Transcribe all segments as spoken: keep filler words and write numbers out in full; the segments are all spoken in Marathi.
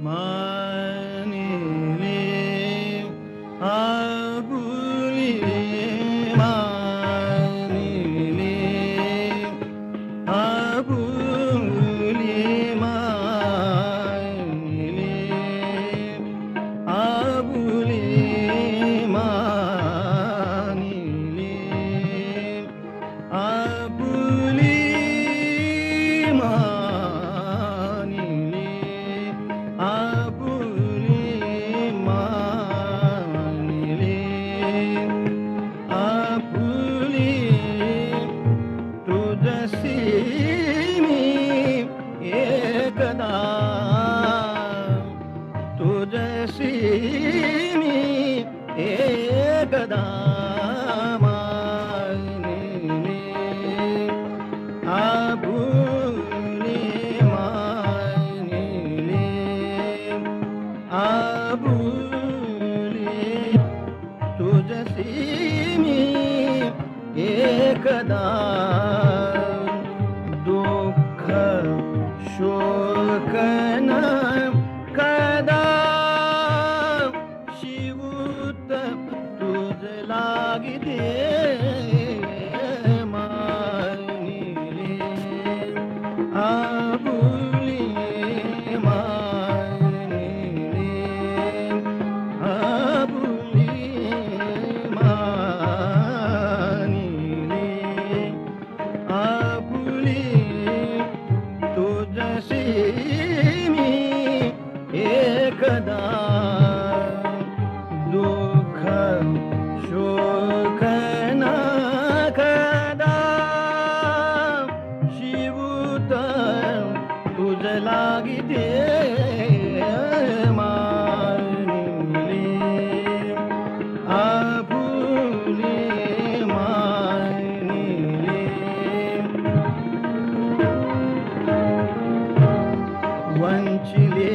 मानिले आपुली मानिले आपुली मानिले आपुली मानिले आपुली मानिले आपुली मानिले आपुली तुझसी मी एकदा तुझसी मी एकदा मानिले आपुली मानिले आपुली तुझसी मी एकदा दुःख शोक न कदा शिवूत तुझ लागिते मानिले आपुली मानिले आपुली मानिले आपुली तुझसी मी एकदा दुःख शोक न कदा शिवूत तुझ लागिते मानिले आपुली मानिले वंचिले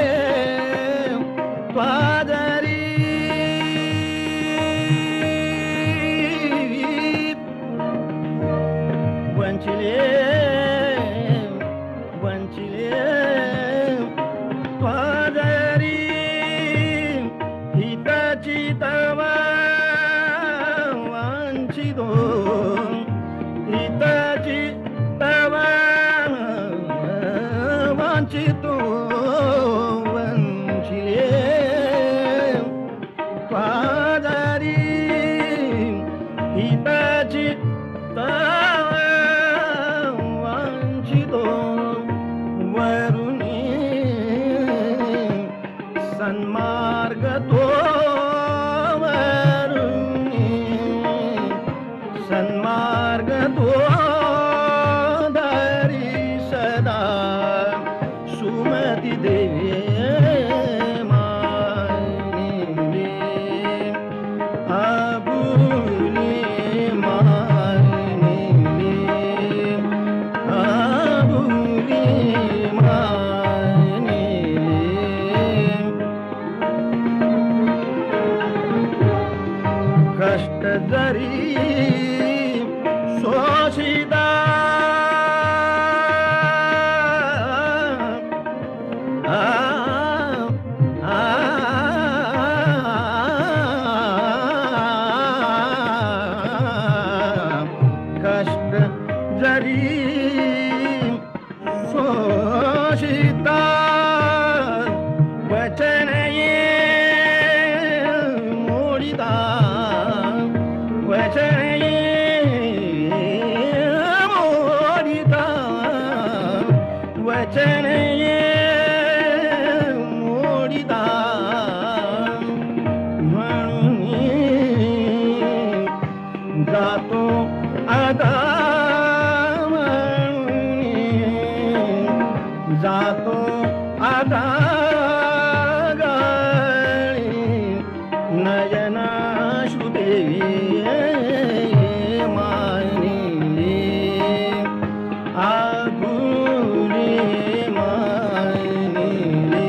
त्वादरी वंचिले वंचिले त्वादरी हिताची तवा वंचितो हिताची तवा वंचितो वंचिले त्वादरी हिताची तवा वंचितो वरुणी सन्मार्ग तो वरुणी सन्मार्ग तो धरी सदा सुमती देवी मानिले आपुली मानिले आपुली मानिले कष्ट जरी शोषिता कष्ट जरी शोषिता वचन ये मोडिता वचन ये मोडिता वचन ये मोडिता म्हणून जातो आता जातो आता गाळी नयनाश्रुदेवी मानिले आपुली मानिले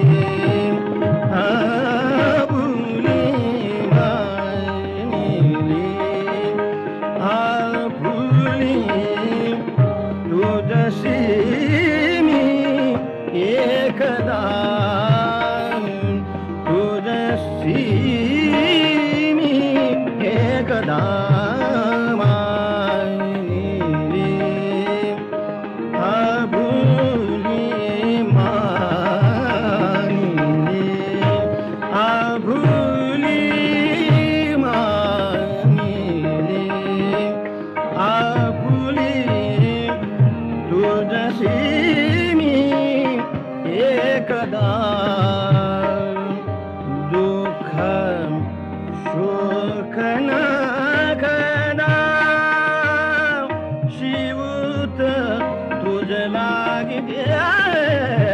आपुली मानिले आपुली तुझसी मी एकदा मायनी रे आभुली मायनी रे आभुली मायनी रे आभुली तुझशी मी एकदा दुःख शोक न कदा शिवत तुझ लागे